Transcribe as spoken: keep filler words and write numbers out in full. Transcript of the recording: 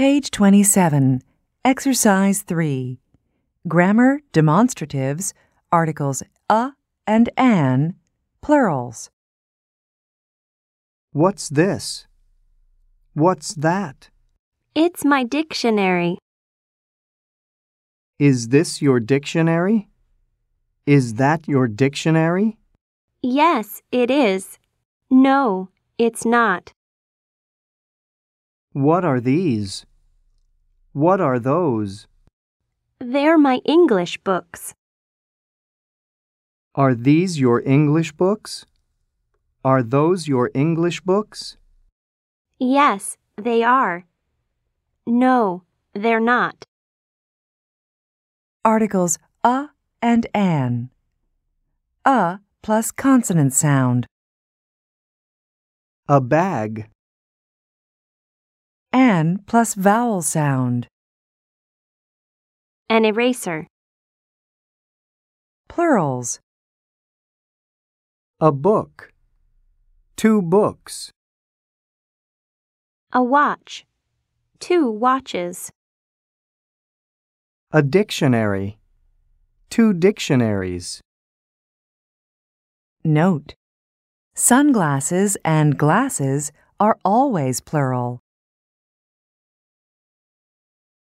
Page twenty-seven, Exercise three. Grammar demonstratives, articles a and an, plurals. What's this? What's that? It's my dictionary. Is this your dictionary? Is that your dictionary? Yes, it is. No, it's not. What are these? What are those? They're my English books. Are these your English books? Are those your English books? Yes, they are. No, they're not. Articles a and an. A plus consonant sound. A bag. An plus vowel sound. An eraser. Plurals. A book. Two books. A watch. Two watches. A dictionary. Two dictionaries. Note: sunglasses and glasses are always plural.